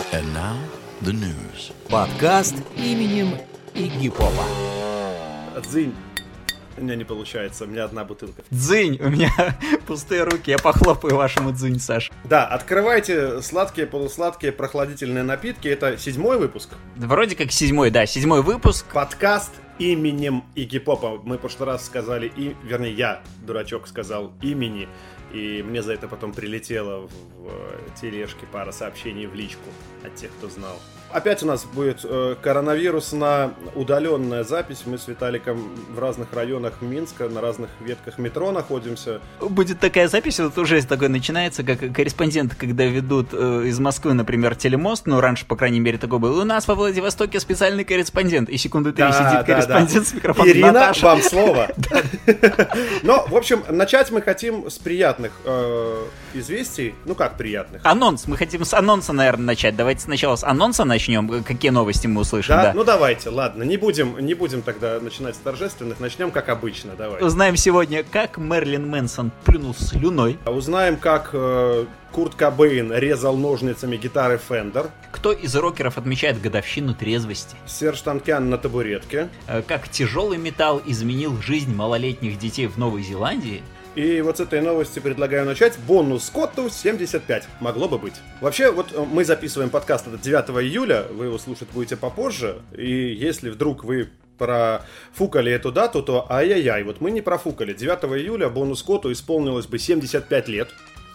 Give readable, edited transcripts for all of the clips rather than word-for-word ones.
And now, the news. Подкаст именем Игги Попа. Дзынь. У меня не получается, у меня одна бутылка. Дзынь, у меня пустые руки, я похлопаю вашему дзынь, Саш. Да, открывайте сладкие, полусладкие, прохладительные напитки. Это 7-й выпуск. Вроде как 7-й, да, 7-й выпуск. Подкаст именем Игги Попа. Мы в прошлый раз сказали, вернее, я, дурачок, сказал имени. И мне за это потом прилетело в тележке пара сообщений в личку от тех, кто знал. Опять у нас будет коронавирусно-удаленная запись. Мы с Виталиком в разных районах Минска, на разных ветках метро находимся. Будет такая запись, вот уже такое начинается, как корреспонденты, когда ведут из Москвы, например, телемост, ну, раньше, по крайней мере, такой был. У нас во Владивостоке специальный корреспондент. И секунды 3 сидит корреспондент с микрофоном. Ирина, Наташа. вам слово. Но, в общем, начать мы хотим с приятных известий. Ну, как приятных? Анонс. Мы хотим с анонса, наверное, начать. Давайте сначала с анонса начнем. Какие новости мы услышим, да? Ну, давайте, ладно. Не будем тогда начинать с торжественных. Начнем, как обычно, давай. Узнаем сегодня, как Мэрилин Мэнсон плюнул слюной. Узнаем, как Курт Кобейн резал ножницами гитары Fender. Кто из рокеров отмечает годовщину трезвости? Серж Танкян на табуретке. Как тяжелый металл изменил жизнь малолетних детей в Новой Зеландии. И вот с этой новости предлагаю начать. Бону Скотту 75. Могло бы быть. Вообще, вот мы записываем подкаст это 9 июля. Вы его слушать будете попозже. И если вдруг вы профукали эту дату, то ай-яй-яй. Вот мы не профукали. 9 июля Бону Скотту исполнилось бы 75 лет.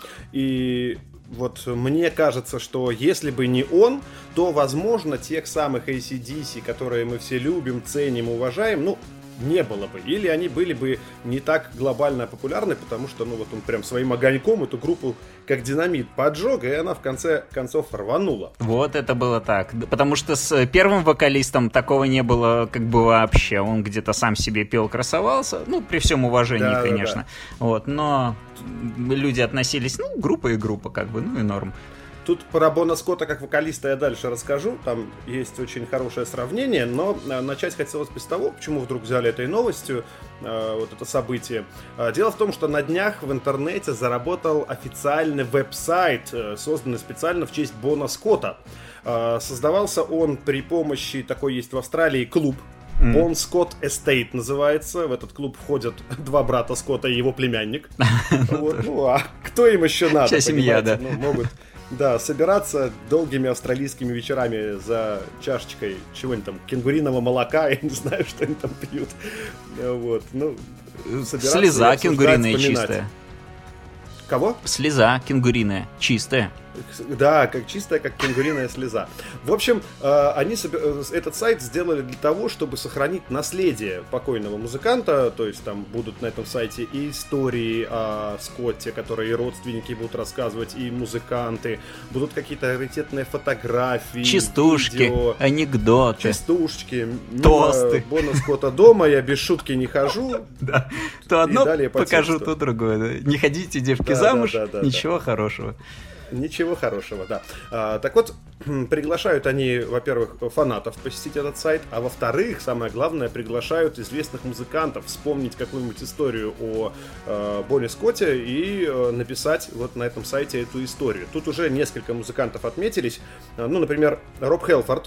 И вот мне кажется, что если бы не он, то, возможно, тех самых AC/DC, которые мы все любим, ценим, уважаем, не было бы. Или они были бы не так глобально популярны, потому что, вот он прям своим огоньком эту группу как динамит поджег, и она в конце концов рванула. Вот это было так. Потому что с первым вокалистом такого не было как бы вообще. Он где-то сам себе пел, красовался. При всем уважении, конечно. Да. Вот, но люди относились, группа и группа, как бы, и норм. Тут про Бона Скотта как вокалиста я дальше расскажу, там есть очень хорошее сравнение, но начать хотелось бы с того, почему вдруг взяли этой новостью, вот это событие. Дело в том, что на днях в интернете заработал официальный веб-сайт, созданный специально в честь Бона Скотта. Создавался он при помощи, такой есть в Австралии клуб, Bon Scott Estate называется. В этот клуб входят два брата Скотта и его племянник. А кто им еще надо? Вся семья, да. Могут... Да, собираться долгими австралийскими вечерами за чашечкой чего-нибудь там, кенгуриного молока, я не знаю, что они там пьют. Вот, слеза кенguриная чистая. Кого? Слеза кенгуриная чистая. Да, как чистая, как кенгуриная слеза. В общем, они этот сайт сделали для того, чтобы сохранить наследие покойного музыканта. То есть там будут на этом сайте и истории о Скотте, которые и родственники будут рассказывать, и музыканты. Будут какие-то раритетные фотографии, частушки, видео, анекдоты, частушки, тосты. Бона Скотта дома я без шутки не хожу. Да. То одно покажу, то другое. Не ходите, девки, замуж, ничего хорошего. Ничего хорошего, да. Так вот, приглашают они, во-первых, фанатов посетить этот сайт, а во-вторых, самое главное, приглашают известных музыкантов вспомнить какую-нибудь историю о Боне Скотте и написать вот на этом сайте эту историю. Тут уже несколько музыкантов отметились. Например, Роб Хелфорд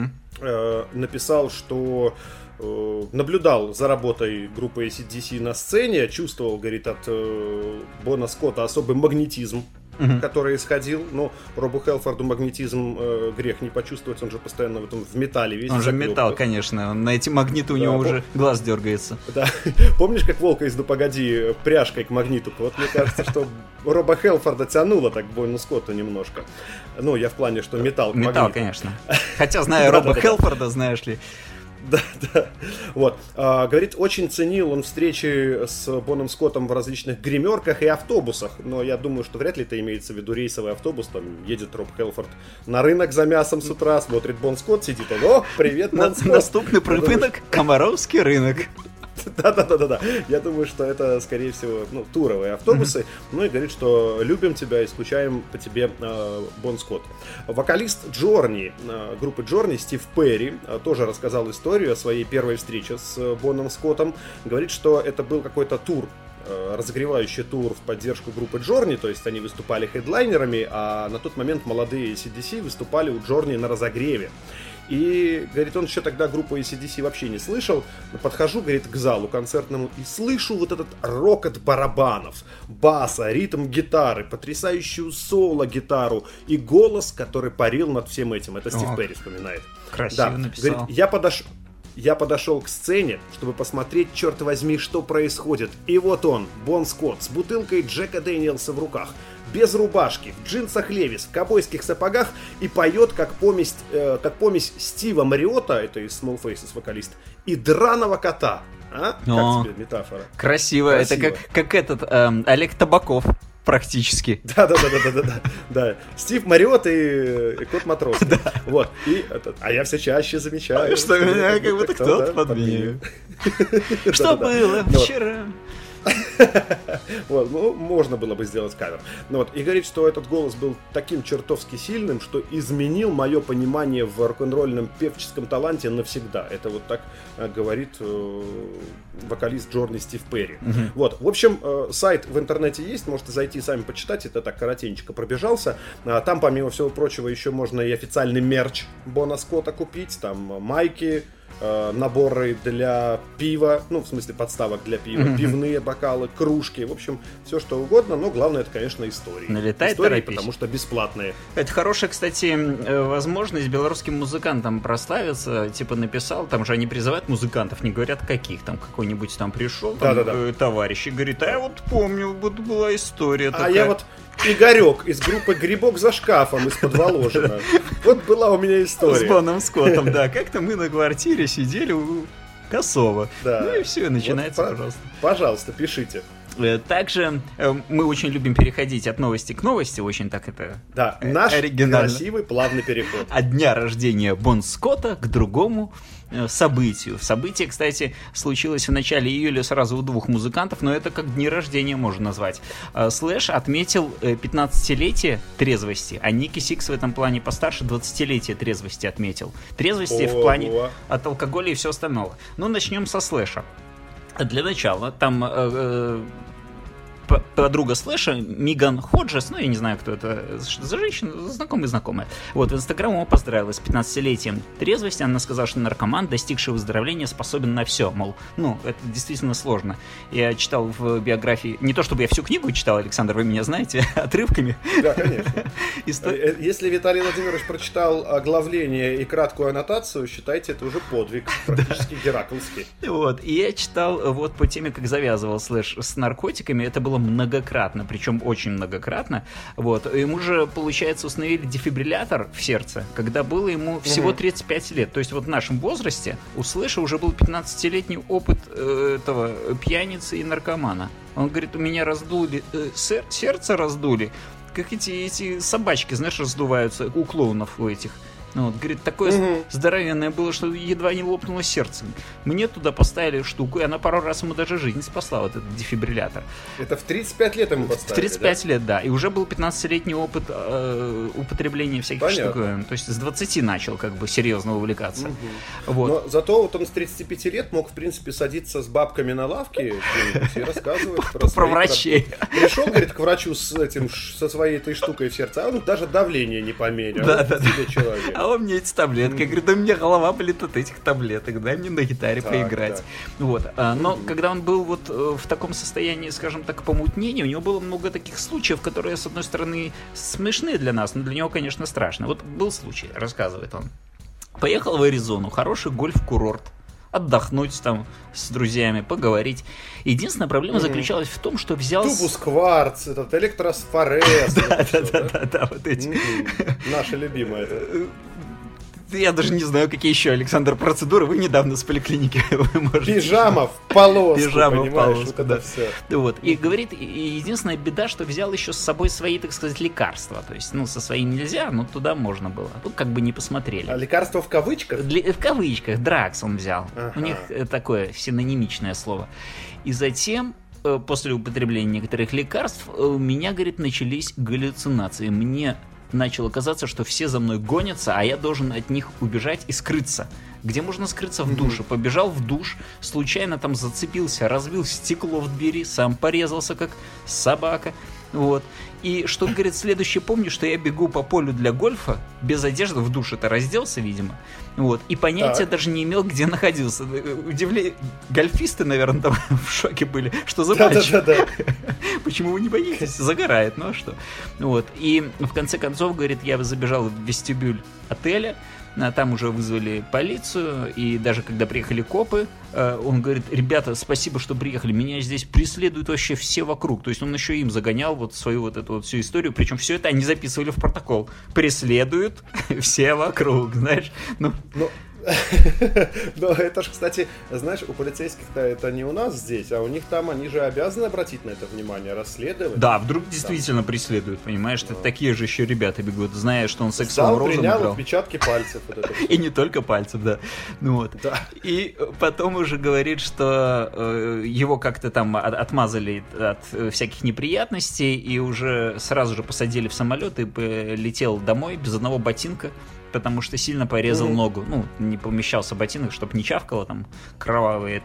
написал, что наблюдал за работой группы AC/DC на сцене, чувствовал, говорит, от Бона Скотта особый магнетизм, который исходил. Робу Хелфорду магнетизм грех не почувствовать, он же постоянно в металле весь. Он же металл, конечно, на эти магниты у него уже глаз дергается. Да. Помнишь, как Волка из «Ну погоди» пряжкой к магниту? Вот мне кажется, что Роба Хелфорда тянуло так к Бону Скотту немножко. Я в плане, что металл к магниту. Металл, конечно. Хотя, зная Роба Хелфорда, знаешь ли... Да. Вот. Говорит, очень ценил он встречи с Боном Скоттом в различных гримерках и автобусах. Но я думаю, что вряд ли это имеется в виду рейсовый автобус. Там едет Роб Хелфорд на рынок за мясом с утра, смотрит Бон Скотт, сидит он. Привет, Бон Скотт. Наступный рынок — Комаровский рынок. Да. Я думаю, что это, скорее всего, туровые автобусы. И говорит, что любим тебя и скучаем по тебе, Бон Скотт. Вокалист Джорни, группы Джорни, Стив Перри, тоже рассказал историю о своей первой встрече с Боном Скоттом. Говорит, что это был какой-то тур разогревающий тур в поддержку группы Journey, то есть они выступали хедлайнерами, а на тот момент молодые AC/DC выступали у Journey на разогреве. И, говорит, он еще тогда группу AC/DC вообще не слышал. Подхожу, говорит, к залу концертному и слышу вот этот рокот барабанов, баса, ритм гитары, потрясающую соло-гитару и голос, который парил над всем этим. Это Стив Перри вспоминает. Красиво написал. Говорит, я подошел к сцене, чтобы посмотреть, черт возьми, что происходит. И вот он, Бон Скотт, с бутылкой Джека Дэниелса в руках, без рубашки, в джинсах Левис, в ковбойских сапогах и поет как помесь Стива Мариотта, это из Small Faces вокалист, и драного кота. А? Как тебе метафора? Красиво. Это как этот Олег Табаков. Практически. Да. Стив Мариотт и Кот Матрос. Да. Вот. А я все чаще замечаю, что меня как будто кто-то подменил. Что было вчера? Вот, ну, можно было бы сделать кавер. Ну, вот, и говорит, что этот голос был таким чертовски сильным, что изменил мое понимание в рок-н-ролльном певческом таланте навсегда. Это вот так говорит вокалист Journey Стив Перри. Вот, в общем, сайт в интернете есть, можете зайти сами почитать, это так коротенько пробежался. Там, помимо всего прочего, еще можно и официальный мерч Бона Скотта купить, там майки, наборы для пива, ну, в смысле подставок для пива, пивные бокалы, кружки, в общем, все что угодно, но главное, это, конечно, истории. Налетай, истории, торопись. Потому что бесплатные. Это хорошая, кстати, возможность белорусским музыкантам прославиться, типа написал, там же они призывают музыкантов, не говорят каких, там какой-нибудь там пришел, там, товарищ, и говорит, а я вот помню, вот была история такая. А я вот Игорек из группы «Грибок за шкафом» из-под Воложина. Вот была у меня история. С Боном Скоттом, да. Как-то мы на квартире сидели у Косова. Ну и все, начинается, пожалуйста. Пожалуйста, пишите. Также мы очень любим переходить от новости к новости, очень так это наш оригинально. Красивый, плавный переход. От дня рождения Бон Скотта к другому событию. Событие, кстати, случилось в начале июля сразу у двух музыкантов, но это как дни рождения можно назвать. Слэш отметил 15-летие трезвости, а Ники Сикс в этом плане постарше 20-летие трезвости отметил. Трезвости в плане от алкоголя и все остального. Ну, начнем со Слэша. Для начала, там подруга Слэша, Миган Ходжес, ну, я не знаю, кто это за женщина, знакомая. Вот, в Инстаграм его поздравила с 15-летием трезвости. Она сказала, что наркоман, достигший выздоровления, способен на все. Мол, ну, это действительно сложно. Я читал в биографии, не то чтобы я всю книгу читал, Александр, вы меня знаете, отрывками. Да, конечно. Если Виталий Владимирович прочитал оглавление и краткую аннотацию, считайте, это уже подвиг, практически гераклский. Вот, и я читал вот по теме, как завязывал Слэш с наркотиками, это было многократно, причем очень многократно. Вот. Ему же, получается, установили дефибриллятор в сердце, когда было ему всего 35 лет. То есть вот в нашем возрасте у Слэша уже был 15-летний опыт этого пьяницы и наркомана. Он говорит, у меня раздули, сердце раздули, как эти собачки, знаешь, раздуваются у клоунов у этих. Ну, вот, говорит, такое здоровенное было, что едва не лопнуло сердце. Мне туда поставили штуку, и она пару раз ему даже жизнь спасла, вот этот дефибриллятор. Это в 35 лет ему поставили, В 35 лет, да. И уже был 15-летний опыт употребления всяких штуковин. То есть с 20 начал как бы серьезно увлекаться. Вот. Но зато вот он с 35 лет мог, в принципе, садиться с бабками на лавке и рассказывать про врачей. Пришел, говорит, к врачу со своей этой штукой в сердце, а он даже давление не померил. Да. А он мне эти таблетки. Я говорю, да у меня голова болит от этих таблеток, дай мне на гитаре поиграть. Да. Вот. Но когда он был вот в таком состоянии, скажем так, помутнения, у него было много таких случаев, которые, с одной стороны, смешные для нас, но для него, конечно, страшно. Вот был случай, рассказывает он. Поехал в Аризону, хороший гольф-курорт. Отдохнуть там с друзьями, поговорить. Единственная проблема заключалась в том, что взял... Тубус кварц, этот электросфорез. Да, вот эти. Наши любимые. Я даже не знаю, какие еще, Александр, процедуры. Вы недавно с поликлиники можете... Пижама в полоску, Пижама понимаешь? в полоску, вот это да. все. Вот. И говорит, единственная беда, что взял еще с собой свои, так сказать, лекарства. То есть, ну, со своим нельзя, но туда можно было. Тут как бы не посмотрели. А лекарства в кавычках? В кавычках. Дракс он взял. Ага. У них такое синонимичное слово. И затем... После употребления некоторых лекарств у меня, говорит, начались галлюцинации. Мне начало казаться, что все за мной гонятся, а я должен от них убежать и скрыться. Где можно скрыться? В душе. Побежал в душ, случайно там зацепился, разбил стекло в двери, сам порезался, как собака. Вот. И что, говорит, следующее, помню, что я бегу по полю для гольфа, без одежды, в душе-то разделся, видимо. Вот. И понятия даже не имел, где находился. Гольфисты, наверное, там в шоке были. Что за матч? Почему вы не боитесь? Загорает, ну а что? Вот. И в конце концов, говорит, я забежал в вестибюль отеля, там уже вызвали полицию, и даже когда приехали копы, он говорит: ребята, спасибо, что приехали, меня здесь преследуют вообще все вокруг. То есть он еще им загонял вот свою вот эту вот всю историю, причем все это они записывали в протокол. Преследуют все вокруг, знаешь. Но это же, кстати, знаешь, у полицейских-то это не у нас здесь, а у них там, они же обязаны обратить на это внимание, расследовать. Да, вдруг действительно преследуют, понимаешь, такие же еще ребята бегут, зная, что он сексовым розом играл. Принял отпечатки пальцев. И не только пальцев, да. И потом уже говорит, что его как-то там отмазали от всяких неприятностей, и уже сразу же посадили в самолет и полетел домой без одного ботинка, потому что сильно порезал ногу. Ну, не помещался ботинок, чтобы не чавкало там кровавые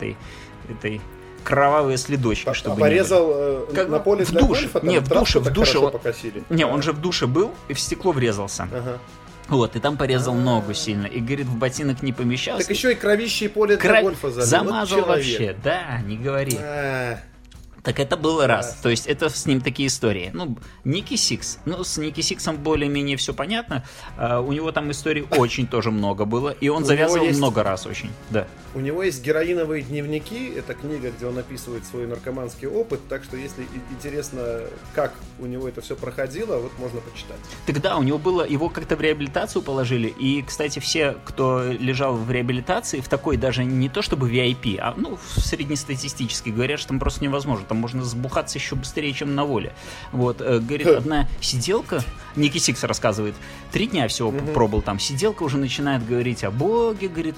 кровавые следочки, чтобы порезал не на поле для гольфа? Нет, в душе. Покосили. Не, он же в душе был и в стекло врезался. Вот, и там порезал ногу сильно. И, говорит, в ботинок не помещался. Так еще и кровище и поле для гольфа залил. Замазал вообще, да, не говори. Так это было раз. То есть это с ним такие истории. Ну, Ники Сикс. Ну, с Ники Сиксом более-менее все понятно. У него там историй очень тоже много было. И он завязывал много раз очень. Да. У него есть героиновые дневники. Это книга, где он описывает свой наркоманский опыт. Так что, если интересно, как у него это все проходило, вот можно почитать. Тогда у него было... Его как-то в реабилитацию положили. И, кстати, все, кто лежал в реабилитации, в такой даже не то чтобы VIP, а ну, среднестатистический, говорят, что там просто невозможно. Там можно сбухаться еще быстрее, чем на воле. Вот, говорит, одна сиделка, Ники Сикс рассказывает, 3 дня всего пробыл там, сиделка уже начинает говорить о Боге, говорит,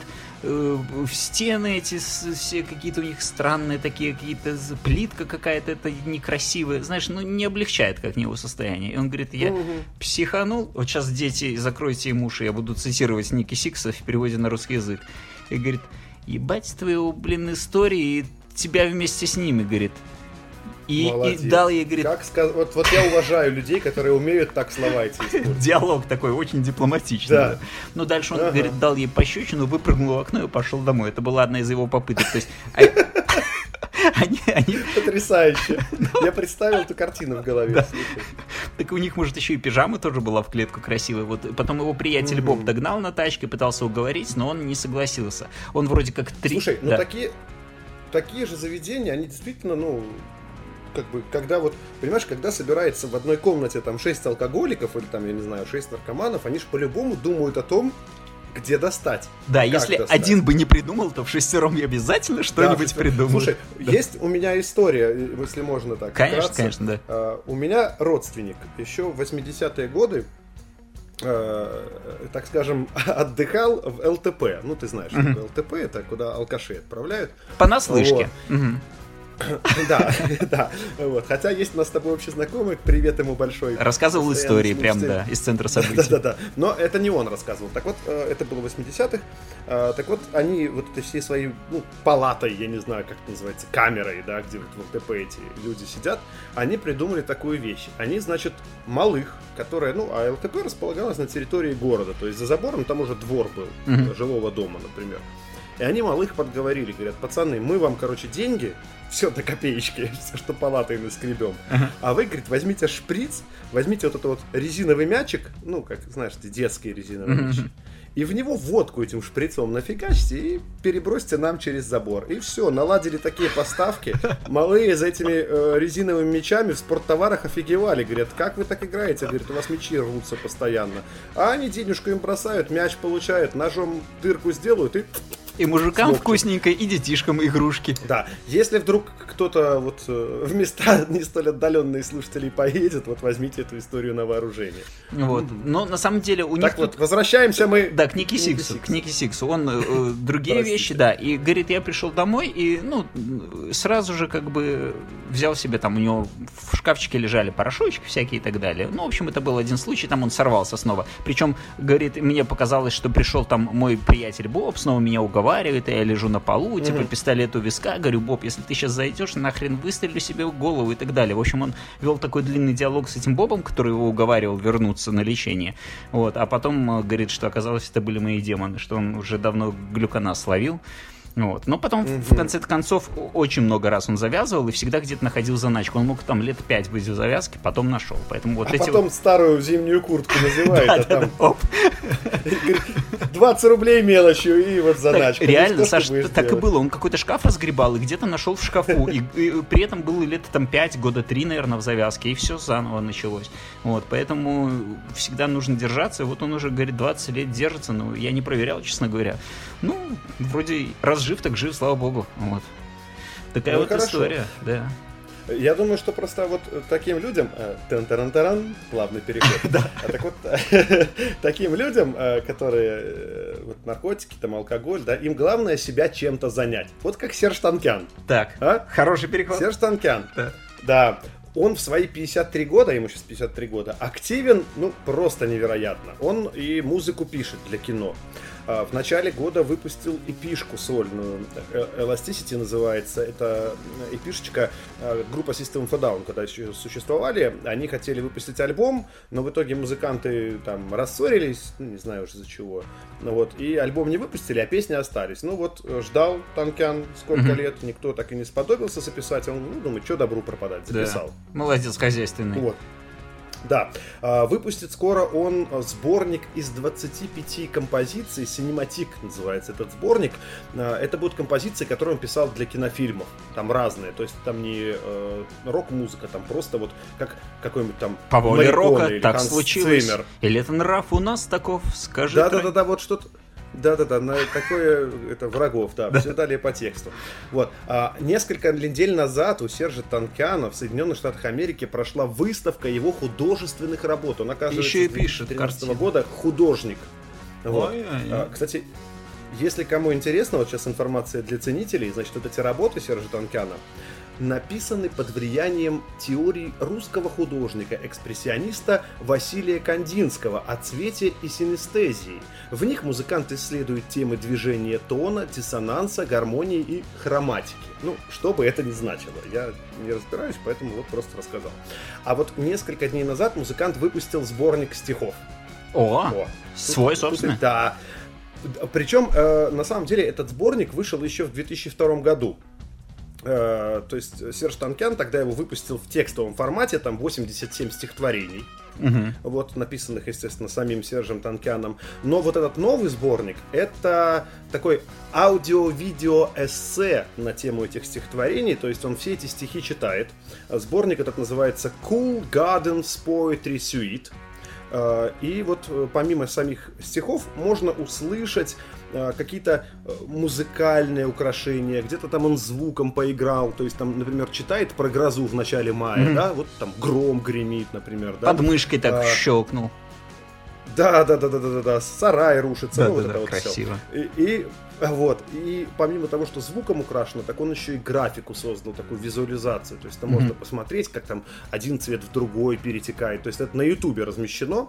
стены эти все какие-то у них странные такие, какие-то плитка какая-то, это некрасивая, знаешь, ну не облегчает как его состояние. И он говорит, я психанул, вот сейчас дети, закройте им уши, я буду цитировать Ники Сикса в переводе на русский язык. И говорит, ебать твою, истории, и тебя вместе с ними, говорит. И дал ей, говорит... Вот я уважаю людей, которые умеют так слова эти использовать. Диалог такой, очень дипломатичный. Да. Но дальше он, говорит, дал ей пощечину, выпрыгнул в окно и пошел домой. Это была одна из его попыток. То есть... Потрясающе. Я представил эту картину в голове. Так у них, может, еще и пижама тоже была в клетку красивая. Вот потом его приятель Боб догнал на тачке, пытался уговорить, но он не согласился. Он вроде как 3... Слушай, ну такие же заведения, они действительно, ну... Как бы, когда вот, понимаешь, когда собирается в одной комнате там 6 алкоголиков или там, я не знаю, 6 наркоманов, они же по-любому думают о том, где достать. Да, если достать. Один бы не придумал, то в 6-ром я обязательно что-нибудь придумаю. Слушай, есть у меня история, если можно так. Конечно, конечно, да. У меня родственник еще в 80-е годы, так скажем, отдыхал в ЛТП. Ну, ты знаешь, что ЛТП это куда алкаши отправляют. Понаслышке. Да. Вот. Хотя есть у нас с тобой общий знакомый, привет ему большой. Рассказывал истории прям, да, из центра событий. Да. Но это не он рассказывал. Так вот, это было в 80-х. Так вот, они вот всей своей палатой, я не знаю, как это называется, камерой, да, где вот в ЛТП эти люди сидят, они придумали такую вещь. Они, значит, малых, которые, а ЛТП располагалась на территории города, то есть за забором там уже двор был, жилого дома, например. И они малых подговорили, говорят, пацаны, мы вам, деньги, все до копеечки, все, что палатой наскребем. А вы, говорит, возьмите шприц, возьмите вот этот вот резиновый мячик, как, знаешь, детские резиновые мячи, и в него водку этим шприцом нафигачьте и перебросьте нам через забор. И все, наладили такие поставки. Малые за этими резиновыми мячами в спорттоварах офигевали. Говорят, как вы так играете? Говорят, у вас мячи рвутся постоянно. А они денежку им бросают, мяч получают, ножом дырку сделают и И мужикам вкусненько, и детишкам игрушки. Да, если вдруг кто-то вот в места не столь отдаленные слушателей поедет, вот возьмите эту историю на вооружение. Вот, но на самом деле у них... Так вот, возвращаемся мы... Да, к Ники Сиксу. Он другие вещи, да. И говорит, я пришел домой и, сразу же как бы взял себе там, у него в шкафчике лежали порошочки всякие и так далее. Ну, в общем, это был один случай, там он сорвался снова. Причем, говорит, мне показалось, что пришел там мой приятель Боб, снова меня уговаривает, и я лежу на полу, типа пистолет у виска, говорю, Боб, если ты сейчас зайдешь, нахрен выстрелю себе в голову и так далее. В общем, он вел такой длинный диалог с этим Бобом, который его уговаривал вернуться на лечение. Вот, а потом говорит, что оказалось, это были мои демоны, что он уже давно глюконаз словил. Вот. Но потом, в конце концов, очень много раз он завязывал и всегда где-то находил заначку. Он мог там лет 5 быть в завязке, потом нашел. Поэтому вот потом старую зимнюю куртку надевает, а там 20 рублей мелочью и вот заначка. Реально, Саш, так и было. Он какой-то шкаф разгребал и где-то нашел в шкафу. И при этом было лет там 5, года 3, наверное, в завязке. И все заново началось. Вот. Поэтому всегда нужно держаться. И вот он уже, говорит, 20 лет держится. Но я не проверял, честно говоря. Ну, вроде раз жив, так жив, слава богу. Вот. Такая вот хорошо. История, да. Я думаю, что просто вот таким людям... Тан-таран-таран, плавный переход. Так вот, таким людям, которые... Вот наркотики, там, алкоголь, да, им главное себя чем-то занять. Вот как Серж Танкян. Так, хороший переход. Серж Танкян. Да. Он в свои 53 года, ему сейчас 53 года, активен, просто невероятно. Он и музыку пишет для кино. В начале года выпустил эпишку сольную, Elasticity называется, это эпишечка группа System of a Down, когда еще существовали, они хотели выпустить альбом, но в итоге музыканты там рассорились, не знаю уже из-за чего, и альбом не выпустили, а песни остались. Ждал Танкян сколько лет, никто так и не сподобился записать, он думает, что добру пропадать, записал. Да. Молодец, хозяйственный. Вот. Да, выпустит скоро он сборник из 25 композиций, Cinematic называется этот сборник. Это будут композиции, которые он писал для кинофильмов, там разные, то есть там не рок-музыка, там просто вот как какой-нибудь там по воле рока так случилось, или это нрав у нас таков, скажи. Да, вот что-то. Да, такое, это врагов, да, все далее по тексту. Вот. Несколько недель назад у Сержа Танкяна в Соединенных Штатах Америки прошла выставка его художественных работ. Он, оказывается, еще и пишет 2013 года художник. Вот. Кстати, если кому интересно, вот сейчас информация для ценителей, значит, вот эти работы Сержа Танкяна написаны под влиянием теорий русского художника-экспрессиониста Василия Кандинского о цвете и синестезии. В них музыкант исследует темы движения тона, диссонанса, гармонии и хроматики. Что бы это ни значило. Я не разбираюсь, поэтому вот просто рассказал. А вот несколько дней назад музыкант выпустил сборник стихов. Свой, собственно. Да. Причем, на самом деле, этот сборник вышел еще в 2002 году. То есть Серж Танкян тогда его выпустил в текстовом формате, там 87 стихотворений, вот, написанных, естественно, самим Сержем Танкяном. Но вот этот новый сборник — это такой аудио-видео-эссе на тему этих стихотворений, то есть он все эти стихи читает. Сборник этот называется Cool Gardens Poetry Suite. И вот помимо самих стихов можно услышать какие-то музыкальные украшения, где-то там он звуком поиграл, то есть там, например, читает про грозу в начале мая, да, вот там гром гремит, например, да. Под мышкой так щелкнул. Да, сарай рушится, вот это вот красиво. Все. И помимо того, что звуком украшено, так он еще и графику создал, такую визуализацию, то есть там можно посмотреть, как там один цвет в другой перетекает, то есть это на Ютубе размещено.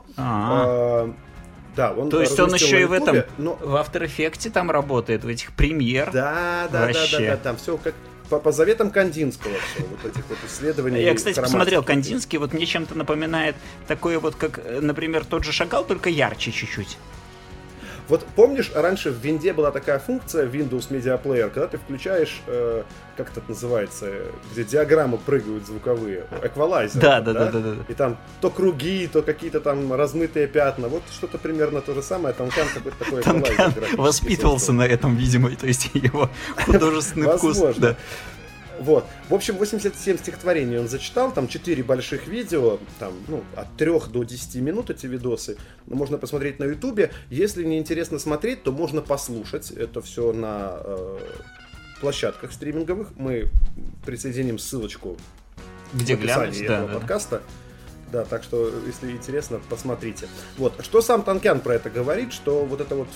Да, он то есть он еще и в этом, в After Effects там работает, в этих премьер. Да, там все как по заветам Кандинского, все, вот этих вот исследований. Я, кстати, посмотрел Кандинский, вот мне чем-то напоминает такое вот, как, например, тот же Шагал, только ярче чуть-чуть. Вот помнишь, раньше в Винде была такая функция Windows Media Player, когда ты включаешь, как это называется, где диаграммы прыгают звуковые, эквалайзер. Да. И там то круги, то какие-то там размытые пятна. Вот что-то примерно то же самое. Танкян какой-то такой эквалайзер. Воспитывался на этом, видимо, то есть его художественный вкус. Да. Вот. В общем, 87 стихотворений он зачитал, там 4 больших видео, там, от 3 до 10 минут эти видосы. Можно посмотреть на Ютубе. Если не интересно смотреть, то можно послушать. Это все на площадках стриминговых. Мы присоединим ссылочку где в описании этого подкаста. Да, так что, если интересно, посмотрите. Вот. Что сам Танкян про это говорит, что вот это вот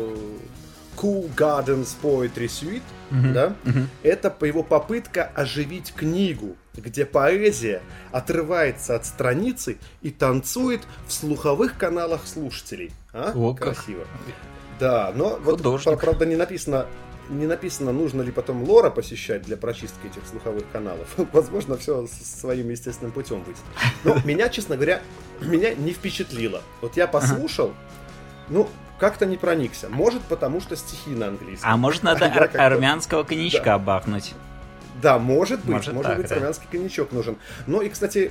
Cool Gardens Poetry Suite, да, это его попытка оживить книгу, где поэзия отрывается от страницы и танцует в слуховых каналах слушателей. О, красиво. Да, но художник. Вот, правда, не написано, нужно ли потом лора посещать для прочистки этих слуховых каналов. Возможно, все своим естественным путем выйдет. Но меня, честно говоря, не впечатлило. Вот я послушал, как-то не проникся. Может, потому что стихи на английском. А может, надо армянского коньячка бахнуть. Да, может быть, так, армянский коньячок нужен. Ну и, кстати,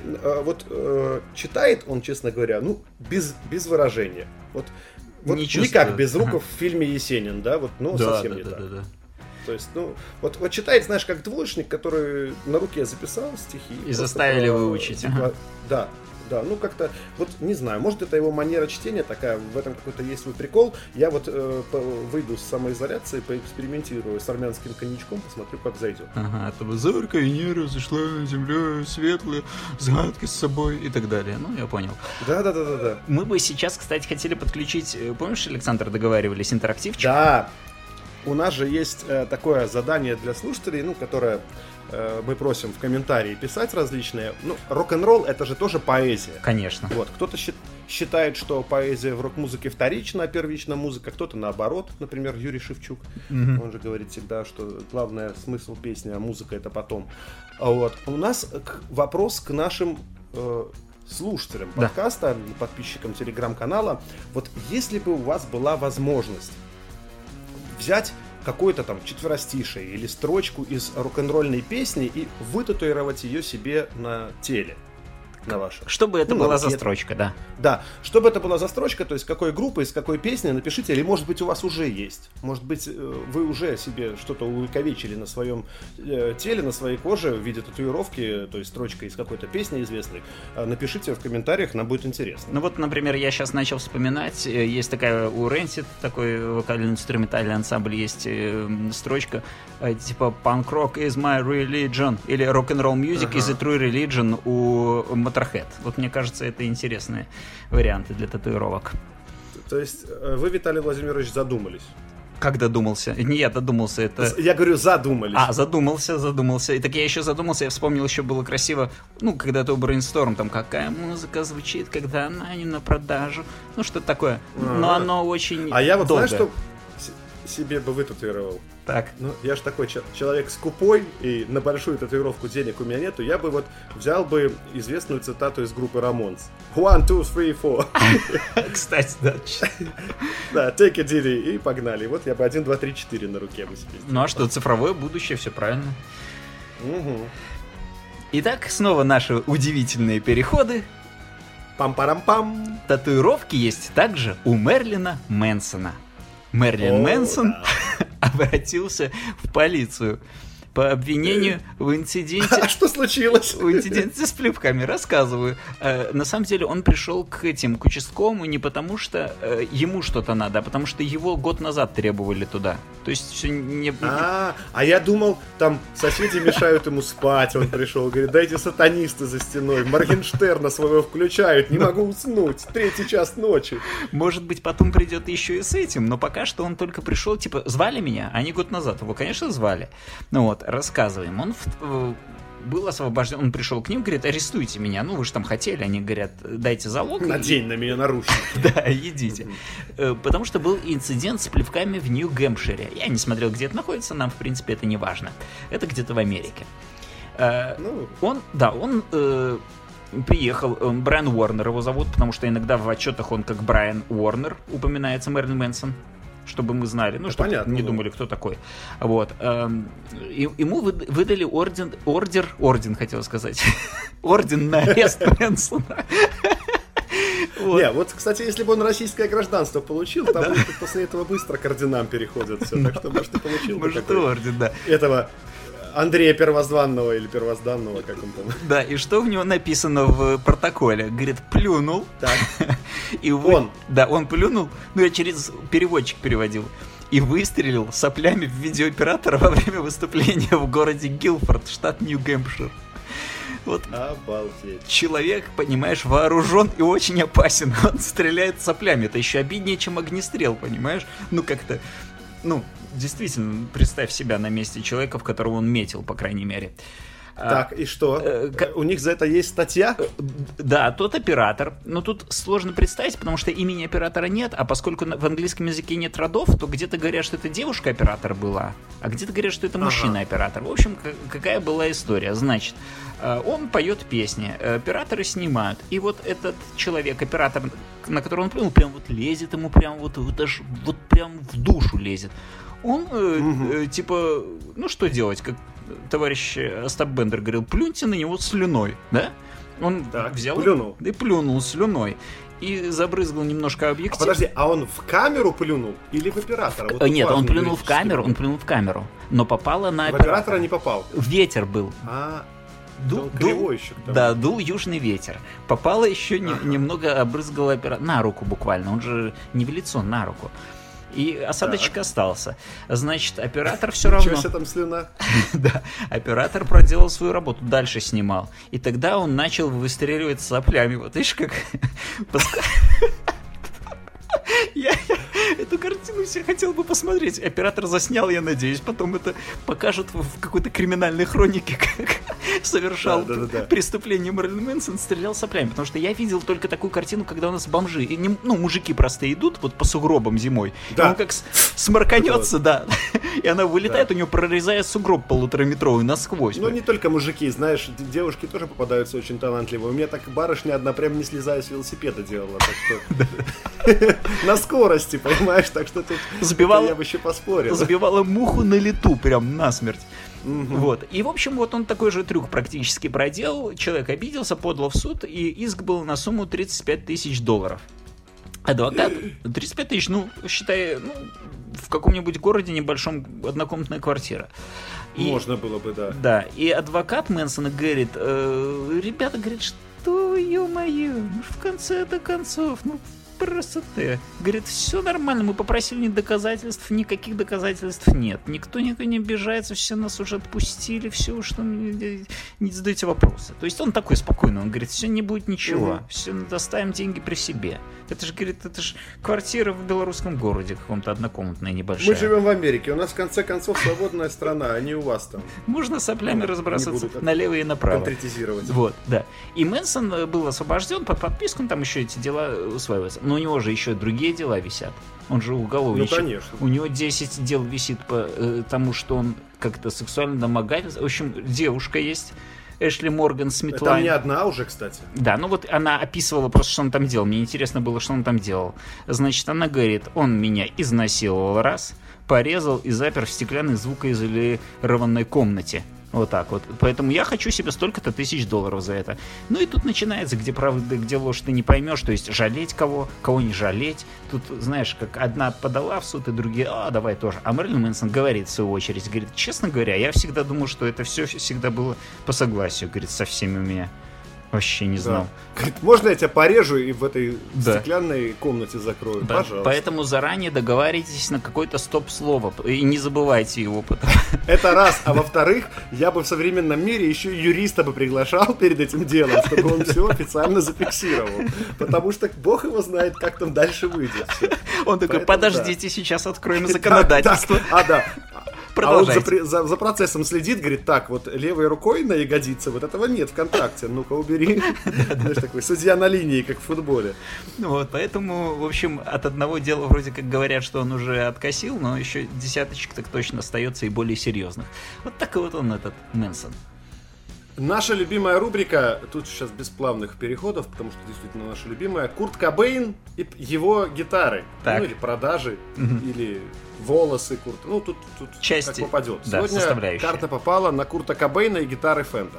читает он, честно говоря, без выражения. Вот не как Безруков в фильме «Есенин», да, совсем не так. Да. То есть, вот читает, знаешь, как двоечник, который на руке записал стихи. И заставили выучить. Да, как-то, не знаю, может, это его манера чтения такая, в этом какой-то есть свой прикол. Я выйду с самоизоляции, поэкспериментирую с армянским коньячком, посмотрю, как зайдет. Ага, это зорка Венера зашла землей светлые, загадки с собой и так далее. Я понял. Да. Мы бы сейчас, кстати, хотели подключить, помнишь, Александр, договаривались, интерактивчик? Да, у нас же есть такое задание для слушателей, которое мы просим в комментарии писать различные. Рок-н-ролл — это же тоже поэзия. Конечно. Вот, кто-то считает, что поэзия в рок-музыке вторична, а первична музыка, кто-то наоборот. Например, Юрий Шевчук. Он же говорит всегда, что главный смысл песни, а музыка — это потом. Вот. У нас вопрос к нашим слушателям подкаста, подписчикам телеграм-канала. Вот если бы у вас была возможность взять какое-то там четверостишее или строчку из рок-н-ролльной песни и вытатуировать ее себе на теле. На вашем. Чтобы это была за строчка, да. Да, чтобы это была за строчка, то есть какой группы, из какой песни, напишите, или может быть у вас уже есть. Может быть вы уже себе что-то увековечили на своем теле, на своей коже в виде татуировки, то есть строчка из какой-то песни известной. Напишите в комментариях, нам будет интересно. Например, я сейчас начал вспоминать, есть такая у Rancid, такой вокально-инструментальный ансамбль, есть строчка типа «Punk rock is my religion» или «Rock'n'roll music is a true religion» у Motorhead. Вот мне кажется, это интересные варианты для татуировок. То есть вы, Виталий Владимирович, задумались? Как додумался? Не я додумался, это... Я говорю, задумались. Задумался. И так я еще задумался, я вспомнил, еще было красиво, когда-то у Brainstorm, там, какая музыка звучит, когда она не на продажу. Что-то такое. Но оно очень А я вот, долго. знаешь, что себе бы вытатуировал? Так. Я же такой человек скупой, и на большую татуировку денег у меня нету. Я бы взял бы известную цитату из группы Ramones. 1, 2, 3, 4. Кстати, да. Да, take a ditty, и погнали. Вот я бы 1, 2, 3, 4 на руке бы себе сделал. А что, цифровое будущее, все правильно. Итак, снова наши удивительные переходы. Пам-парам-пам. Татуировки есть также у Мерлина Мэнсона. Мерлин Мэнсон обратился в полицию по обвинению в инциденте... А что случилось? В инциденте с плевками, рассказываю. На самом деле он пришел к участковому не потому, что ему что-то надо, а потому что его год назад требовали туда. То есть все не... А я думал, там соседи мешают ему спать, он пришел, говорит, дайте сатанисты за стеной, Моргенштерна своего включают, не могу уснуть, 3 час ночи. Может быть, потом придет еще и с этим, но пока что он только пришел, типа, звали меня, они год назад его, конечно, звали. Рассказываем. Он был освобожден, он пришел к ним, говорит, арестуйте меня, вы же там хотели, они говорят, дайте залог. Надень на меня наручники. Да, идите. Потому что был инцидент с плевками в Нью-Гэмпшире. Я не смотрел, где это находится, нам, в принципе, это не важно. Это где-то в Америке. Он приехал, Брайан Уорнер его зовут, потому что иногда в отчетах он как Брайан Уорнер упоминается, Мерлин Мэнсон. Чтобы мы знали, чтобы понятно, не думали, кто такой. Вот. Ему выдали орден, хотел сказать. Орден на арест Мэнсона. Не, кстати, если бы он российское гражданство получил, там после этого быстро к орденам переходят все. Так что, может, и получил бы орден, да. Этого Андрея Первозданного или Первозданного, как он там. Да, и что в него написано в протоколе? Говорит, плюнул. Так. И Он? Да, он плюнул. Ну, я через переводчик переводил. И выстрелил соплями в видеооператора во время выступления в городе Гилфорд, штат Нью-Гэмпшир. Вот. Обалдеть. Человек, понимаешь, вооружен и очень опасен. Он стреляет соплями. Это еще обиднее, чем огнестрел, понимаешь? Ну, как-то... Ну, действительно, представь себя на месте человека, в которого он метил, по крайней мере. Так, и что? У них за это есть статья? Да, тот оператор. Но тут сложно представить, потому что имени оператора нет, а поскольку в английском языке нет родов, то где-то говорят, что это девушка-оператор была, а где-то говорят, что это мужчина-оператор. В общем, какая была история? Значит, он поет песни, операторы снимают, и вот этот человек, оператор, на которого он плюнул, прям вот лезет ему, прям вот даже вот прям в душу лезет. Он, типа, ну что делать, как товарищ Остап Бендер говорил, плюньте на него слюной, да? Он взял и плюнул слюной. И забрызгал немножко объектив. Подожди, а он в камеру плюнул или в оператора? Вот нет, он плюнул в камеру, но попало на оператора. В оператора не попал? Ветер был. Дул еще. Да, дул южный ветер. Попало еще немного, обрызгало оператор. На руку буквально, он же не в лицо, на руку. И осадочек остался. Значит, оператор все равно... Ничего себе там слюна. Да, оператор проделал свою работу, дальше снимал. И тогда он начал выстреливать соплями. Вот видишь, как... Я эту картину все хотел бы посмотреть. Оператор заснял, я надеюсь. Потом это покажут в какой-то криминальной хронике, как совершал преступление Мэрилин Мэнсон, стрелял соплями. Потому что я видел только такую картину, когда у нас бомжи, мужики просто идут вот по сугробам зимой. Да. И он как сморканется, да. И она вылетает, у него прорезает сугроб полутораметровый насквозь. Ну, не только мужики, знаешь, девушки тоже попадаются очень талантливые. У меня так барышня одна прям не слезая с велосипеда делала. Так что... На скорости, понимаешь, так что тут я бы еще поспорил. Сбивала муху на лету, прям насмерть. Вот. И, в общем, вот он такой же трюк практически проделал. Человек обиделся, подал в суд, и иск был на сумму $35 тысяч. Адвокат 35 тысяч, считай, в каком-нибудь городе небольшом однокомнатная квартира. Можно было бы, да. Да, и адвокат Мэнсона говорит, ребята, говорит, что, ё-моё, в конце-то концов, просто ты. Говорит, все нормально, мы попросили доказательств, никаких доказательств нет. Никто не обижается, все нас уже отпустили, все, что не задайте вопросы. То есть он такой спокойный, он говорит, все, не будет ничего, все, доставим деньги при себе. Это же, говорит, это же квартира в белорусском городе, каком-то однокомнатная, небольшая. Мы живем в Америке, у нас в конце концов свободная страна, а не у вас там. Можно соплями разбрасываться налево и направо. Конкретизировать. Вот, да. И Мэнсон был освобожден под подписку, он там еще эти дела усваиваются. Но у него же еще другие дела висят. Он же уголовник. Ну, конечно. У него 10 дел висит по тому, что он как-то сексуально домогается. В общем, девушка есть, Эшли Морган Смитлайн. Это не одна уже, кстати. Да, вот она описывала просто, что он там делал. Мне интересно было, что он там делал. Значит, она говорит, он меня изнасиловал раз, порезал и запер в стеклянной звукоизолированной комнате. Вот так вот. Поэтому я хочу себе столько-то тысяч долларов за это. Ну и тут начинается, где правда, где ложь, ты не поймешь. То есть жалеть кого не жалеть. Тут, знаешь, как одна подала в суд, и другие, давай тоже. А Мэрилин Мэнсон говорит в свою очередь, говорит, честно говоря, я всегда думал, что это все всегда было по согласию, говорит, со всеми у меня. Вообще не знал. Да. Говорит, можно я тебя порежу и в этой стеклянной комнате закрою? Да. Пожалуйста. Поэтому заранее договаривайтесь на какое-то стоп-слово и не забывайте его. Это раз. А во-вторых, я бы в современном мире еще и юриста бы приглашал перед этим делом, чтобы он все официально зафиксировал. Потому что бог его знает, как там дальше выйдет. Он такой, подождите, сейчас откроем законодательство. Да. А он за процессом следит, говорит, так, вот левой рукой на ягодице, вот этого нет в контракте, ну-ка убери. Знаешь, такой судья на линии, как в футболе. Вот, поэтому, в общем, от одного дела вроде как говорят, что он уже откосил, но еще десяточек так точно остается и более серьезных. Вот так вот он, этот Мэнсон. Наша любимая рубрика, тут сейчас без плавных переходов, потому что действительно наша любимая, Курт Кобейн и его гитары. Так. Ну или продажи, или волосы Курта. Ну тут части, как попадет. Да, сегодня карта попала на Курта Кобейна и гитары Fender.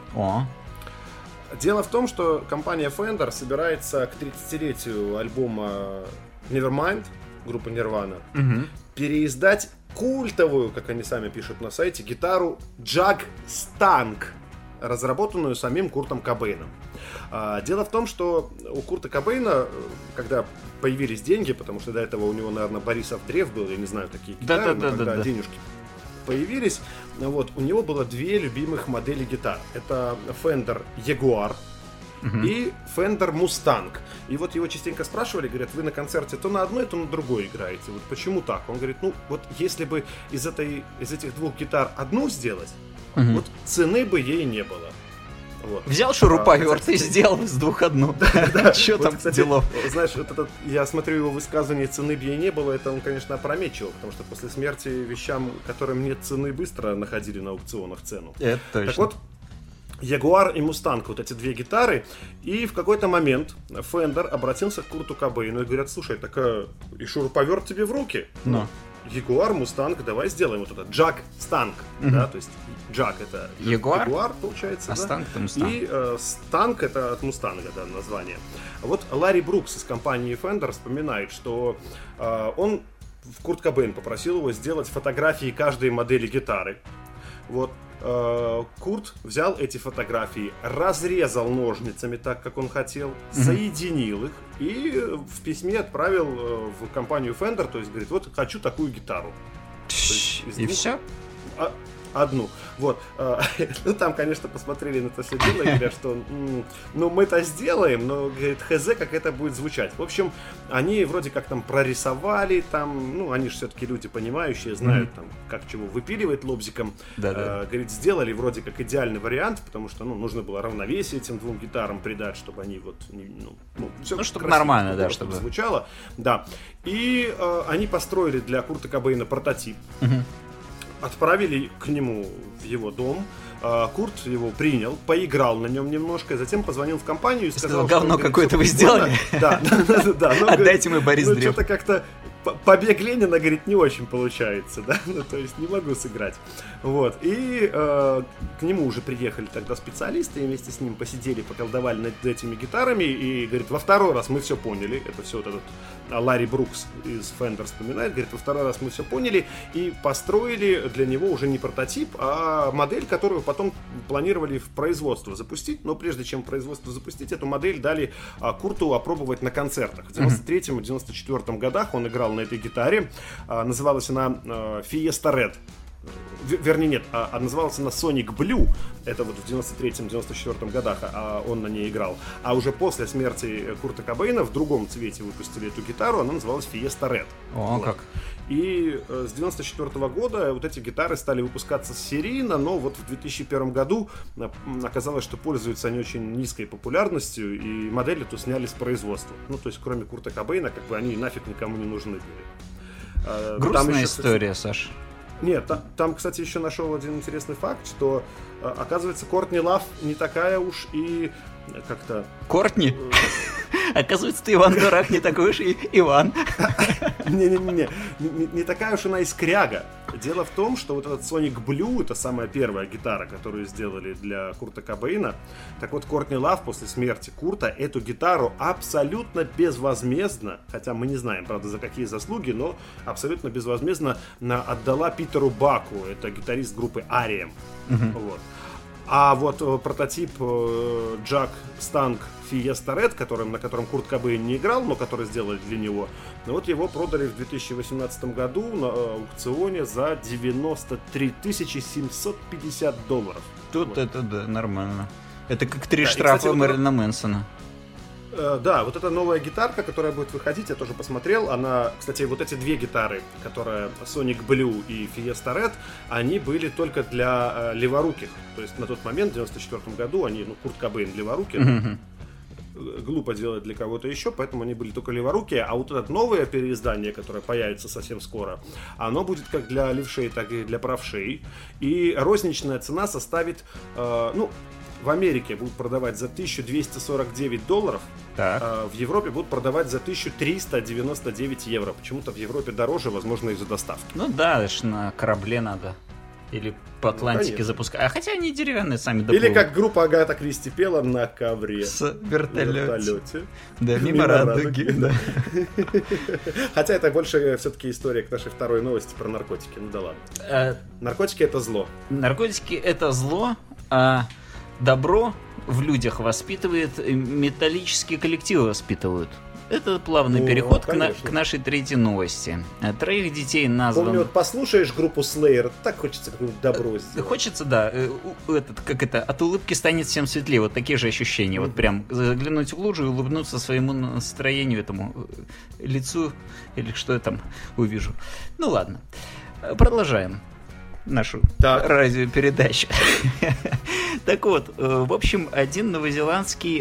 Дело в том, что компания Fender собирается к 30-летию альбома Nevermind группа Nirvana, переиздать культовую, как они сами пишут на сайте, гитару Jag Stang, разработанную самим Куртом Кобейном. Дело в том, что у Курта Кобейна, когда появились деньги, потому что до этого у него, наверное, Борисов древ был, я не знаю, такие гитары, но когда денежки появились, вот, у него было две любимых модели гитар. Это Fender Jaguar и Fender Mustang. И вот его частенько спрашивали, говорят, вы на концерте то на одной, то на другой играете. Вот почему так? Он говорит, ну вот если бы из этих двух гитар одну сделать, вот цены бы ей не было. Вот. Взял шуруповерт и сделал из двух одну. Че там, кстати, делов? Знаешь, я смотрю его высказывание, цены бы ей не было, это он, конечно, опрометчиво, потому что после смерти вещам, которым нет цены, быстро находили на аукционах цену. Это точно. Так вот, Jaguar и Mustang, вот эти две гитары, и в какой-то момент Fender обратился к Курту Кобейну и говорят, слушай, так и шуруповерт тебе в руки? Jaguar, Mustang, давай сделаем вот это. Jag Stang, да, то есть Jag это Jaguar, получается, а Stang это Mustang. И Stang это от Мустанга, да, название. Вот Ларри Брукс из компании Fender вспоминает, что Курт Кобейн попросил его сделать фотографии каждой модели гитары. Вот. Курт взял эти фотографии, разрезал ножницами так, как он хотел, соединил их и в письме отправил в компанию Fender, то есть говорит, вот хочу такую гитару. И все? Одну. Вот. Ну, там, конечно, посмотрели на это все дело и говорят, что ну, мы это сделаем, но, говорит, хз, как это будет звучать. В общем, они вроде как там прорисовали, там, ну, они же все-таки люди понимающие, знают, там, как чего выпиливать лобзиком. Говорит, сделали вроде как идеальный вариант, потому что, ну, нужно было равновесие этим двум гитарам придать, чтобы они вот, все чтобы нормально, да, чтобы звучало. Да. И они построили для Курта Кобейна прототип. Отправили к нему в его дом. Курт его принял, поиграл на нем немножко, и затем позвонил в компанию и сказал, говно какое-то вы сделали. Да. Отдайте мой Борис Древ. Что-то как-то побег Ленина, говорит, не очень получается, да, ну, то есть не могу сыграть. Вот, и к нему уже приехали тогда специалисты, и вместе с ним посидели, поколдовали над этими гитарами, и, говорит, во второй раз мы все поняли, это все вот этот Ларри Брукс из Fender вспоминает, говорит, во второй раз мы все поняли, и построили для него уже не прототип, а модель, которую потом планировали в производство запустить, но прежде чем в производство запустить, эту модель дали Курту опробовать на концертах. В 93-м и 94-м годах он играл на этой гитаре, называлась она Fiesta Red. Вернее, нет, называлась она Sonic Blue. Это вот в 93-94 годах он на ней играл. А уже после смерти Курта Кобейна в другом цвете выпустили эту гитару. Она называлась Fiesta Red. О, вот. Как. И с 94 года вот эти гитары стали выпускаться серийно, но вот в 2001 году оказалось, что пользуются они очень низкой популярностью, и модель эту сняли с производства. Ну, то есть, кроме Курта Кобейна, как бы они нафиг никому не нужны были. Грустная история, Саш. Нет, там, кстати, еще нашел один интересный факт, что, оказывается, Кортни Лав не такая уж и как-то... Кортни? Оказывается, ты, Иван, дурак, не такой уж и Иван. Не такая уж она и скряга. Дело в том, что вот этот Sonic Blue, это самая первая гитара, которую сделали для Курта Кобейна. Так вот, Кортни Лав после смерти Курта эту гитару абсолютно безвозмездно, хотя мы не знаем, правда, за какие заслуги, но абсолютно безвозмездно отдала Питеру Баку, это гитарист группы R.E.M. Вот. А вот прототип Jag Stang Fiesta Red, на котором Курт Кобейн не играл, но который сделали для него, вот его продали в 2018 году на аукционе за $93 750. Тут вот. Это да, нормально. Это как 3 да, штрафа кстати, Мэрилина Мэнсона. Да, вот эта новая гитарка, которая будет выходить, я тоже посмотрел. Она, кстати, вот эти две гитары, которые Sonic Blue и Fiesta Red, они были только для леворуких. То есть на тот момент, в 94 году, они, Курт Кобейн леворукий. Глупо делать для кого-то еще, поэтому они были только леворукие. А вот это новое переиздание, которое появится совсем скоро, оно будет как для левшей, так и для правшей. И розничная цена составит, в Америке будут продавать за $1249, в Европе будут продавать за 1399 евро. Почему-то в Европе дороже, возможно, из-за доставки. Ну да, это ж на корабле надо. Или по Атлантике запускать. А хотя они деревянные сами доплывут. Или как группа Агата Кристи пела «На ковре». С вертолете. Да, мимо радуги. Да. Хотя это больше все-таки история к нашей второй новости про наркотики. Ну да ладно. Наркотики — это зло. Наркотики — это зло, а добро в людях воспитывает, металлические коллективы воспитывают. Это плавный переход к нашей третьей новости. 3 детей назван... Помню, вот послушаешь группу Slayer, так хочется какое-нибудь добро сделать. Хочется, да. От улыбки станет всем светлее. Вот такие же ощущения. Вот прям заглянуть в лужу и улыбнуться своему настроению, этому лицу, или что я там увижу. Ну ладно. Продолжаем нашу радиопередачу. Так вот, в общем, один новозеландский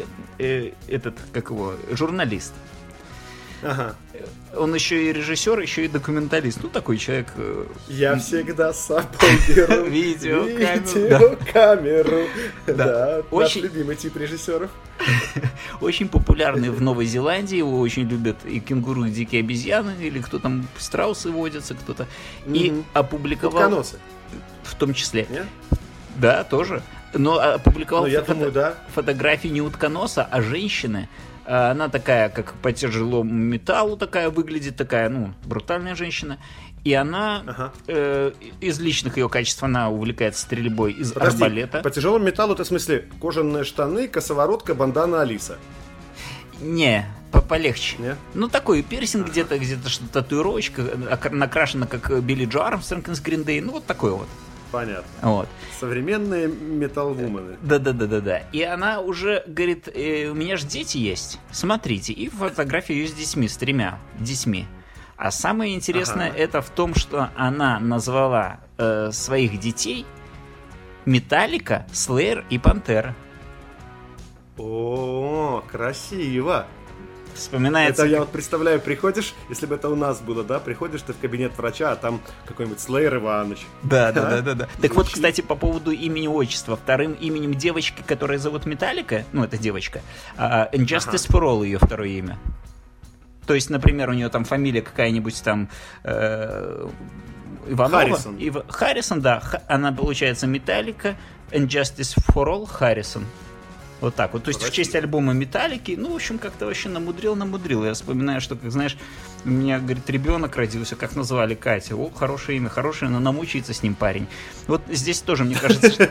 журналист. Ага. Он еще и режиссер, еще и документалист. Ну, такой человек... Я всегда с собой беру видеокамеру. Да, наш любимый тип режиссеров. Очень популярный в Новой Зеландии. Его очень любят и кенгуру, и дикие обезьяны, или кто там, страусы водятся, кто-то. И опубликовал... Утконосы. В том числе. Нет? Да, тоже. Но опубликовал фотографии не утконоса, а женщины. Она такая, как по тяжелому металлу такая выглядит, такая, брутальная женщина. И она, из личных ее качеств, она увлекается стрельбой из арбалета. По тяжелому металлу, это в смысле кожаные штаны, косоворотка, бандана Алиса? Не, полегче. Не? Ну, такой пирсинг где-то что-то, татуировочка, накрашена, как Билли Джо Армстронг из Green Day. Ну, вот такой вот. Понятно. Вот. Современные металл-вумены. Да. И она уже говорит, у меня же дети есть, смотрите. И фотография ее с детьми, с 3 детьми. А самое интересное это в том, что она назвала своих детей Металлика, Slayer и Пантера. О, красиво. Вспоминается... Это я вот представляю, приходишь, если бы это у нас было, да, приходишь ты в кабинет врача, а там какой-нибудь Слеер Иванович. Да. Так вот, кстати, по поводу имени-отчества. Вторым именем девочки, которая зовут Металлика, это девочка, Injustice for All ее второе имя. То есть, например, у нее там фамилия какая-нибудь там... Иванова. Харрисон, да. Она, получается, Металлика, Injustice for All, Харрисон. Вот так вот. То есть в честь альбома Металлики, в общем, как-то вообще намудрил. Я вспоминаю, что, как знаешь, у меня, говорит, ребенок родился, как назвали Катя. О, хорошее имя, хорошее, но намучается с ним парень. Вот здесь тоже, мне кажется, что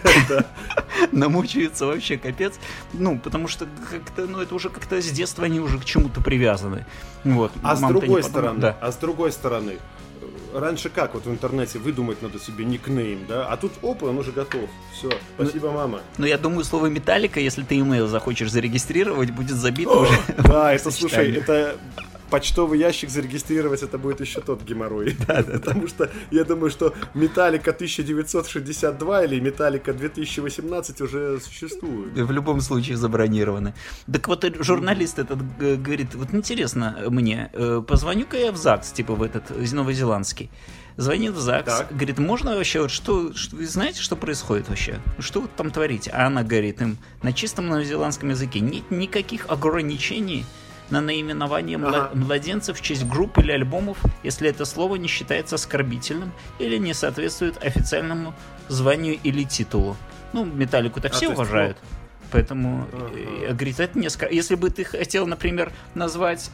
намучается вообще капец. Потому что как-то, это уже как-то с детства они уже к чему-то привязаны. Вот. А с другой стороны, раньше как вот в интернете выдумать надо себе никнейм, да? А тут он уже готов. Все, спасибо, мама. Я думаю, слово «Металлика», если ты имейл захочешь зарегистрировать, будет забито уже. Да, это, слушай, это почтовый ящик зарегистрировать, это будет еще тот геморрой. Да. Потому что я думаю, что Металлика 1962 или Металлика 2018 уже существуют. В любом случае забронированы. Так вот, журналист этот говорит, вот интересно мне, позвоню-ка я в ЗАГС, типа в этот новозеландский. Звонит в ЗАГС, говорит, можно вообще, что вы знаете, что происходит вообще? Что вы там творите? А она говорит им на чистом новозеландском языке, нет никаких ограничений на наименование младенцев в честь групп или альбомов, если это слово не считается оскорбительным или не соответствует официальному званию или титулу. Металлику-то все уважают. Поэтому, говорит, это не если бы ты хотел, например, назвать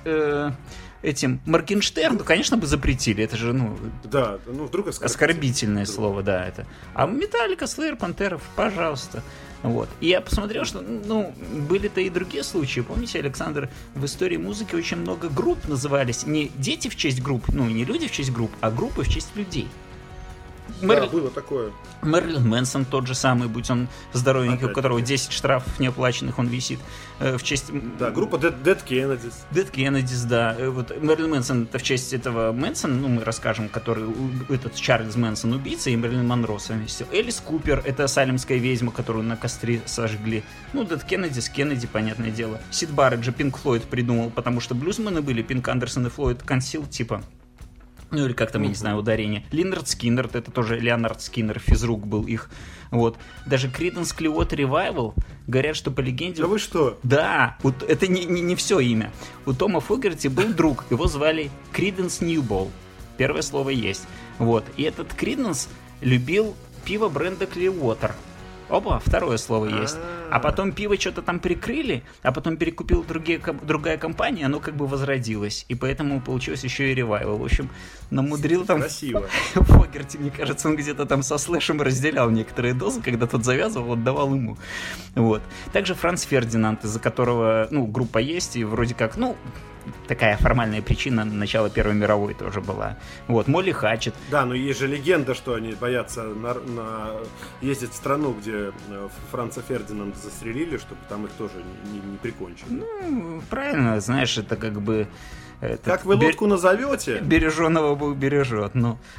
этим Моргенштерн, то, конечно, бы запретили. Это же, вдруг оскорбительное слово, да, это. А Металлика, Слэйр, Пантеров, пожалуйста. Вот. И я посмотрел, что, были-то и другие случаи. Помните, Александр, в истории музыки очень много групп назывались не дети в честь групп, не люди в честь групп, а группы в честь людей. Было такое. Мэрилин Мэнсон тот же самый, будь он здоровенький, у которого 10 штрафов неоплаченных, он висит в честь... Да, группа Dead Kennedys. Dead Kennedys, да. Вот Мэрилин Мэнсон, это в честь этого Мэнсона, мы расскажем, который этот Чарльз Мэнсон убийца, и Мэрилин Монро совместил. Элис Купер, это салемская ведьма, которую на костре сожгли. Dead Kennedys, Кеннеди, понятное дело. Сид Барретт же Пинк Флойд придумал, потому что блюзмены были, Пинк Андерсон и Флойд Консил, типа... или как там, я не знаю, ударение. Линард Скиннерд, это тоже Леонард Скиннер, физрук был их. Вот. Даже Creedence Clearwater Revival говорят, что по легенде... Да вы что? Да, вот это не все имя. У Тома Фогерти был друг, его звали Creedence Newball. Первое слово есть. Вот. И этот Creedence любил пиво бренда Clearwater. Опа, второе слово есть. А потом пиво что-то там прикрыли, а потом перекупила другая компания, оно как бы возродилось. И поэтому получилось еще и ревайвал. В общем, намудрил там... Красиво. Фогерти, мне кажется, он где-то там со Слэшем разделял некоторые дозы, когда тот завязывал, отдавал ему. Вот. Также Франц Фердинанд, из-за которого, группа есть, и вроде как, такая формальная причина начала Первой мировой тоже была. Вот, Молли Хатчет. Да, но есть же легенда, что они боятся ездить в страну, где Франца Фердинанда застрелили, чтобы там их тоже не прикончили. Правильно, знаешь, это как бы... Как вы лодку назовете? Береженого Бог бережет.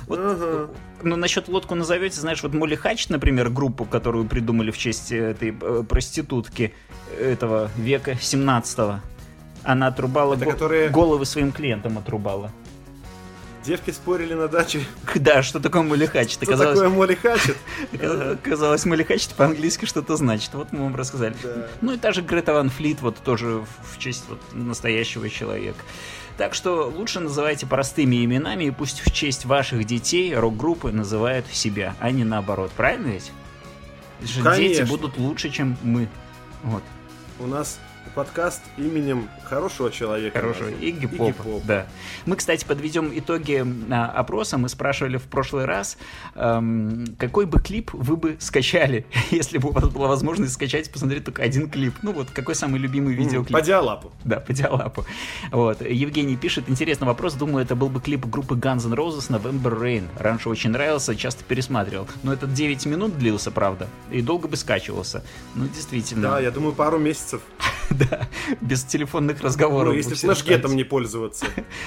Насчет лодку назовете, знаешь, вот Молли Хатчет, например, группу, которую придумали в честь этой проститутки этого века 17-го, она отрубала головы своим клиентам отрубала. Девки спорили на даче. Да, что такое Молли Хатчет? Что такое Молли Хатчет? Оказалось, Молли Хатчет по-английски что-то значит. Вот мы вам рассказали. Да. И та же Грета Ван Флит, вот тоже в честь настоящего человека. Так что лучше называйте простыми именами, и пусть в честь ваших детей рок-группы называют себя, а не наоборот. Правильно ведь? Дети будут лучше, чем мы. Вот. У нас подкаст именем хорошего человека. Хорошего. Игги Поп. Да. Мы, кстати, подведем итоги опроса. Мы спрашивали в прошлый раз, какой бы клип вы бы скачали, если бы у вас была возможность скачать и посмотреть только один клип. Какой самый любимый видеоклип? По Диалапу. Да, по Диалапу. Вот. Евгений пишет, интересный вопрос. Думаю, это был бы клип группы Guns N' Roses November Rain. Раньше очень нравился, часто пересматривал. Но этот 9 минут длился, правда, и долго бы скачивался. Действительно. Да, я думаю, пару месяцев. Да, без телефонных разговоров. Если флешгетом не пользоваться.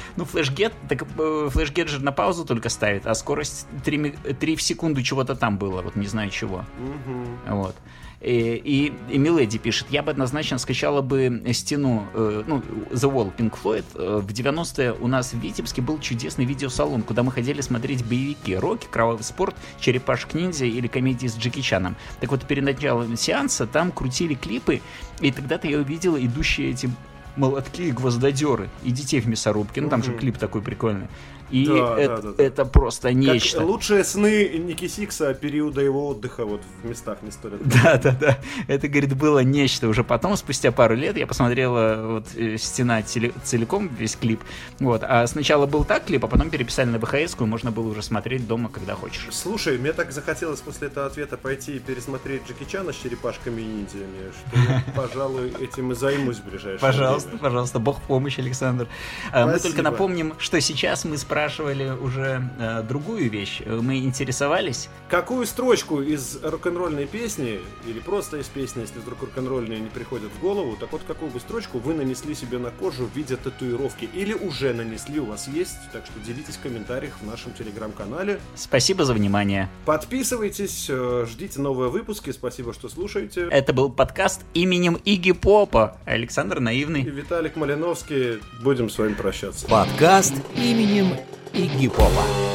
Флешгет же на паузу только ставит, а скорость 3 в секунду чего-то там было, не знаю чего. Вот. И Миледи пишет, я бы однозначно скачала бы стену, The Wall, Pink Floyd. В 90-е у нас в Витебске был чудесный видеосалон, куда мы ходили смотреть боевики, роки, кровавый спорт, Черепашек-ниндзя или комедии с Джеки Чаном. Так вот, перед началом сеанса там крутили клипы, и тогда-то я увидела идущие эти молотки и гвоздодеры, и детей в мясорубке. Там же клип такой прикольный. И это просто нечто. Как лучшие сны Ники Сикса периода его отдыха в местах не стоят. Да. Это, говорит, было нечто. Уже потом, спустя пару лет, я посмотрела «Стена» целиком, весь клип. А сначала был так клип, а потом переписали на ВХС-ку, и можно было уже смотреть дома, когда хочешь. Слушай, мне так захотелось после этого ответа пойти и пересмотреть Джеки Чана с черепашками и ниндзями, что я, пожалуй, этим и займусь в ближайшее время. Пожалуйста, Бог в помощь, Александр. Спасибо. Мы только напомним, что сейчас мы спрашивали уже другую вещь. Мы интересовались. Какую строчку из рок-н-ролльной песни, или просто из песни, если вдруг рок-н-ролльные не приходят в голову, так вот какую бы строчку вы нанесли себе на кожу в виде татуировки, или уже нанесли, у вас есть, так что делитесь в комментариях в нашем телеграм-канале. Спасибо за внимание. Подписывайтесь, ждите новые выпуски, спасибо, что слушаете. Это был подкаст именем Игги Попа. Александр Наивный. И Виталик Малиновский. Будем с вами прощаться. Подкаст именем Игги Попа.